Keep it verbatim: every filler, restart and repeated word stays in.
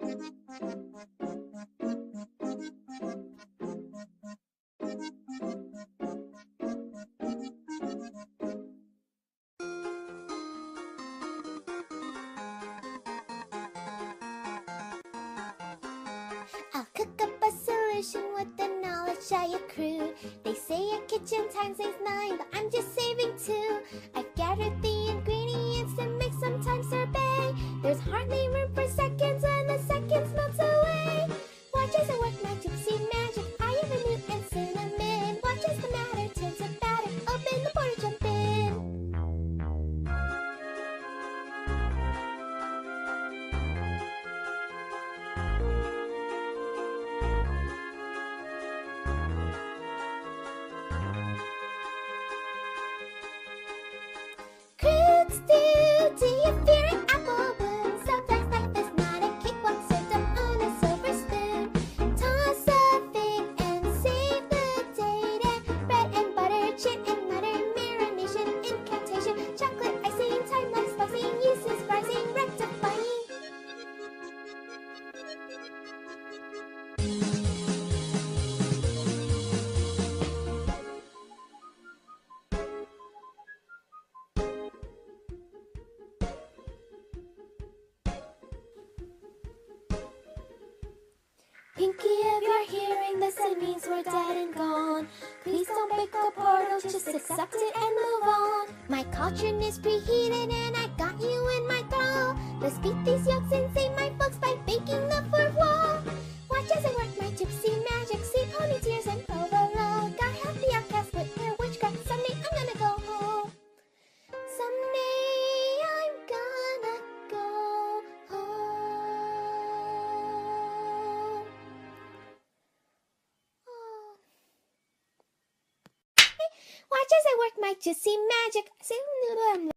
I'll cook up a solution with the knowledge I accrued. They say a kitchen time saves nine, but I'm just saving two. I've gathered the ingredients to make some time sorbet. There's hardly room for seconds when the seconds melt away. Watch as I work my gypsy magic. I have a newt and cinnamon. Watch as the matter turns to batter. Open the portal, jump in. Crude stew, do you fear an apple bloom? Sometimes life is not a cakewalk served up on a silver spoon. Toss a fig and save the date, and bread and butter, chin and mutter, marination, incantation, chocolate icing, time-lapse slicing, uses rising, rectifying. Pinky, if you're hearing this, it means we're dead and gone. Please don't break a portal, just accept it and move on. My cauldron is preheated and I got you in my thrall. Let's beat these yolks and save my folks by baking the fourth wall. Watch as I work my gypsy magic, see pony tears and provolone. God help the outcast with their witchcraft, someday I'm gonna go home. Someday I'm gonna go home. Watch as I work my gypsy magic.